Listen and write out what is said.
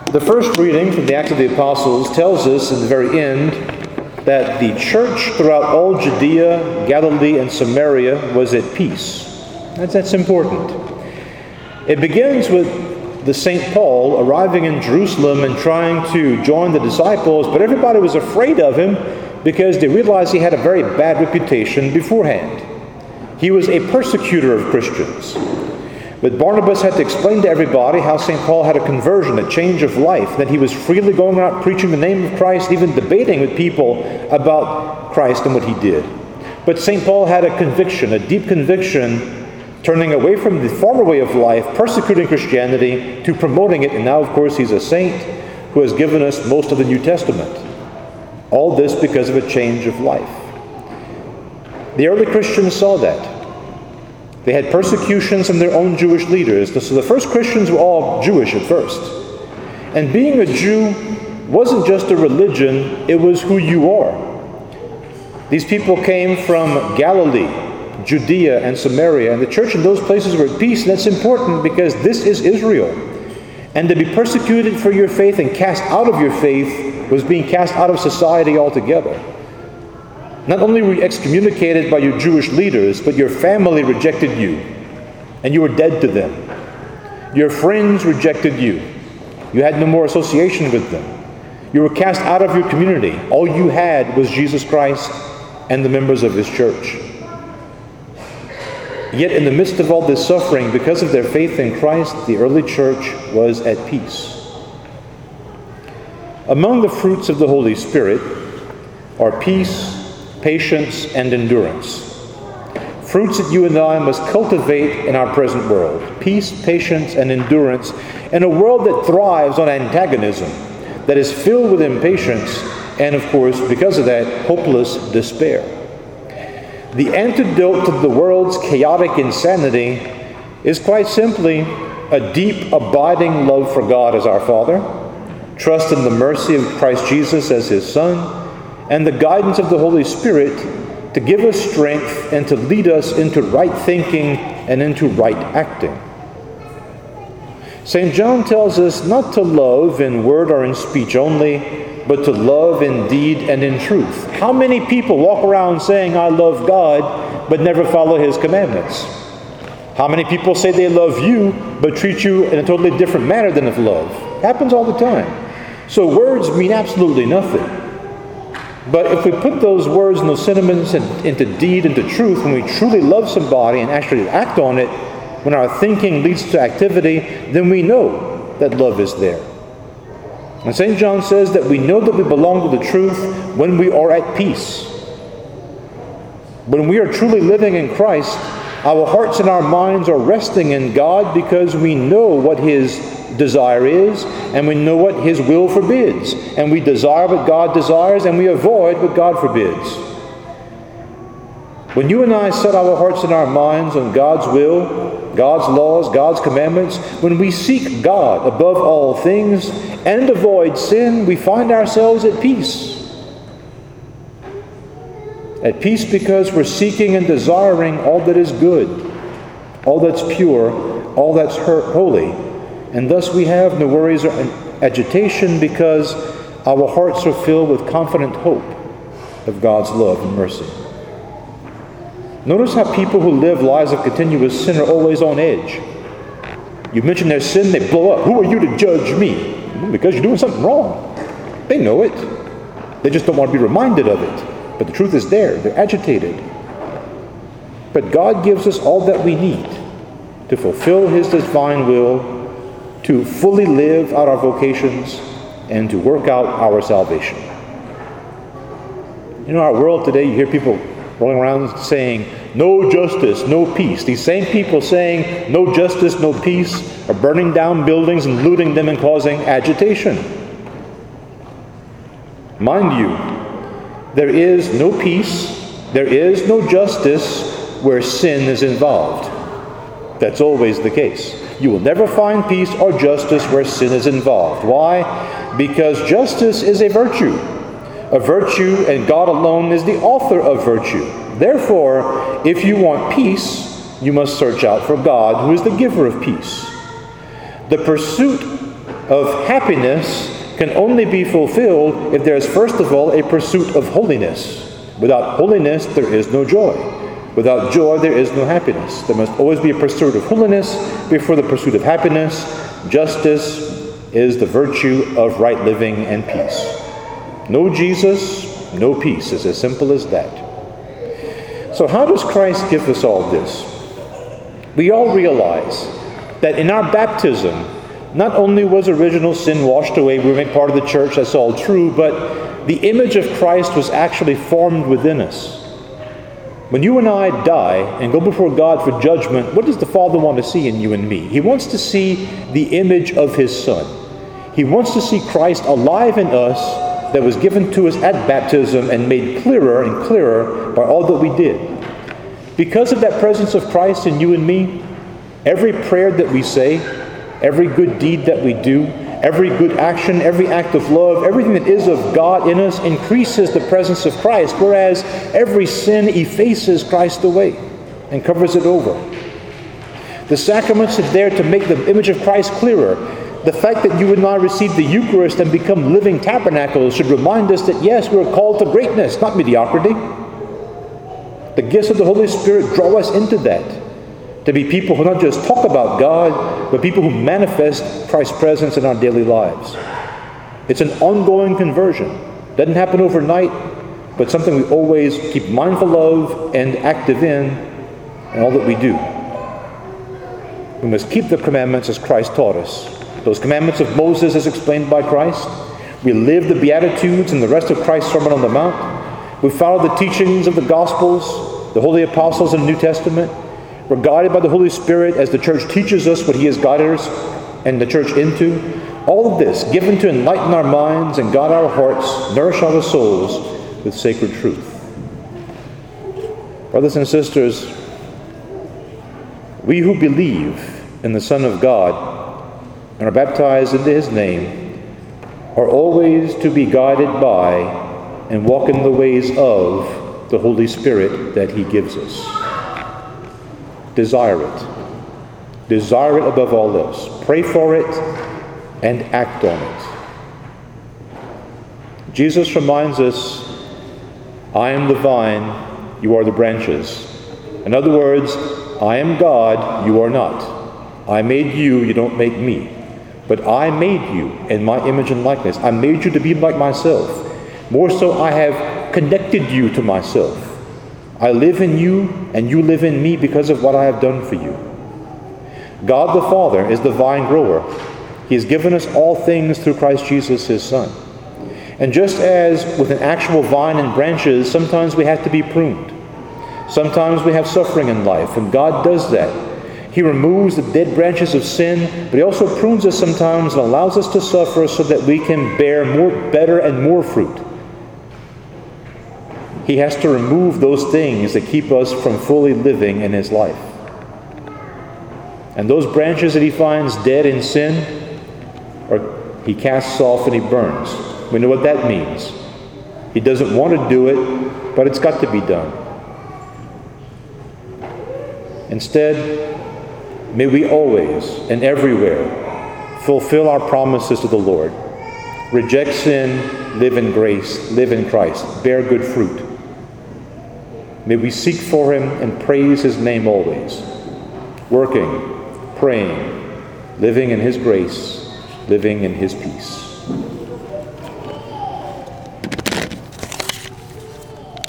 The first reading from the Acts of the Apostles tells us in the very end that the church throughout all Judea, Galilee, and Samaria was at peace. That's important. It begins with the St. Paul arriving in Jerusalem and trying to join the disciples, but everybody was afraid of him because they realized he had a very bad reputation beforehand. He was a persecutor of Christians. But Barnabas had to explain to everybody how St. Paul had a conversion, a change of life, that he was freely going out preaching the name of Christ, even debating with people about Christ and what he did. But St. Paul had a conviction, a deep conviction, turning away from the former way of life, persecuting Christianity, to promoting it. And now, of course, he's a saint who has given us most of the New Testament. All this because of a change of life. The early Christians saw that. They had persecutions from their own Jewish leaders. So the first Christians were all Jewish at first. And being a Jew wasn't just a religion, it was who you are. These people came from Galilee, Judea, and Samaria, and the church in those places were at peace. And that's important because this is Israel. And to be persecuted for your faith and cast out of your faith was being cast out of society altogether. Not only were you excommunicated by your Jewish leaders, but your family rejected you, and you were dead to them. Your friends rejected you. You had no more association with them. You were cast out of your community. All you had was Jesus Christ and the members of His church. Yet in the midst of all this suffering, because of their faith in Christ, the early church was at peace. Among the fruits of the Holy Spirit are peace, patience, and endurance. Fruits that you and I must cultivate in our present world. Peace, patience, and endurance in a world that thrives on antagonism, that is filled with impatience, and of course, because of that, hopeless despair. The antidote to the world's chaotic insanity is quite simply a deep, abiding love for God as our Father, trust in the mercy of Christ Jesus as His Son, and the guidance of the Holy Spirit to give us strength and to lead us into right thinking and into right acting. St. John tells us not to love in word or in speech only, but to love in deed and in truth. How many people walk around saying, I love God, but never follow His commandments? How many people say they love you, but treat you in a totally different manner than of love? It happens all the time. So words mean absolutely nothing. But if we put those words and those sentiments into deed, into truth, when we truly love somebody and actually act on it, when our thinking leads to activity, then we know that love is there. And St. John says that we know that we belong to the truth when we are at peace. When we are truly living in Christ, our hearts and our minds are resting in God because we know what His desire is, and we know what His will forbids. And we desire what God desires, and we avoid what God forbids. When you and I set our hearts and our minds on God's will, God's laws, God's commandments, when we seek God above all things and avoid sin, we find ourselves at peace. At peace because we're seeking and desiring all that is good, all that's pure, all that's holy. And thus we have no worries or agitation because our hearts are filled with confident hope of God's love and mercy. Notice how people who live lives of continuous sin are always on edge. You mention their sin, they blow up. Who are you to judge me? Because you're doing something wrong. They know it. They just don't want to be reminded of it. But the truth is there. They're agitated. But God gives us all that we need to fulfill His divine will, to fully live out our vocations, and to work out our salvation. In our world today, you hear people rolling around saying, no justice, no peace. These same people saying, no justice, no peace, are burning down buildings and looting them and causing agitation. Mind you, there is no peace, there is no justice where sin is involved. That's always the case. You will never find peace or justice where sin is involved. Why? Because justice is a virtue. A virtue, and God alone is the author of virtue. Therefore, if you want peace, you must search out for God, who is the giver of peace. The pursuit of happiness can only be fulfilled if there is, first of all, a pursuit of holiness. Without holiness, there is no joy. Without joy, there is no happiness. There must always be a pursuit of holiness before the pursuit of happiness. Justice is the virtue of right living and peace. No Jesus, no peace. It's as simple as that. So how does Christ give us all this? We all realize that in our baptism, not only was original sin washed away, we were made part of the church, that's all true, but the image of Christ was actually formed within us. When you and I die and go before God for judgment, what does the Father want to see in you and me? He wants to see the image of His Son. He wants to see Christ alive in us that was given to us at baptism and made clearer and clearer by all that we did. Because of that presence of Christ in you and me, every prayer that we say, every good deed that we do, every good action, every act of love, everything that is of God in us increases the presence of Christ, whereas every sin effaces Christ away and covers it over. The sacraments are there to make the image of Christ clearer. The fact that you and I receive the Eucharist and become living tabernacles should remind us that, yes, we are called to greatness, not mediocrity. The gifts of the Holy Spirit draw us into that. To be people who not just talk about God, but people who manifest Christ's presence in our daily lives. It's an ongoing conversion. Doesn't happen overnight, but something we always keep mindful of and active in all that we do. We must keep the commandments as Christ taught us. Those commandments of Moses as explained by Christ. We live the Beatitudes and the rest of Christ's Sermon on the Mount. We follow the teachings of the Gospels, the Holy Apostles in the New Testament. We're guided by the Holy Spirit as the church teaches us what He has guided us and the church into. All of this given to enlighten our minds and guide our hearts, nourish our souls with sacred truth. Brothers and sisters, we who believe in the Son of God and are baptized into His name are always to be guided by and walk in the ways of the Holy Spirit that He gives us. Desire it. Desire it above all else. Pray for it and act on it. Jesus reminds us, I am the vine, you are the branches. In other words, I am God, you are not. I made you, you don't make me. But I made you in my image and likeness. I made you to be like myself. More so, I have connected you to myself. I live in you, and you live in me because of what I have done for you. God the Father is the vine grower. He has given us all things through Christ Jesus, His Son. And just as with an actual vine and branches, sometimes we have to be pruned. Sometimes we have suffering in life, and God does that. He removes the dead branches of sin, but He also prunes us sometimes and allows us to suffer so that we can bear better and more fruit. He has to remove those things that keep us from fully living in His life. And those branches that He finds dead in sin, He casts off and He burns. We know what that means. He doesn't want to do it, but it's got to be done. Instead, may we always and everywhere fulfill our promises to the Lord. Reject sin, live in grace, live in Christ, bear good fruit. May we seek for Him and praise His name always, working, praying, living in His grace, living in His peace.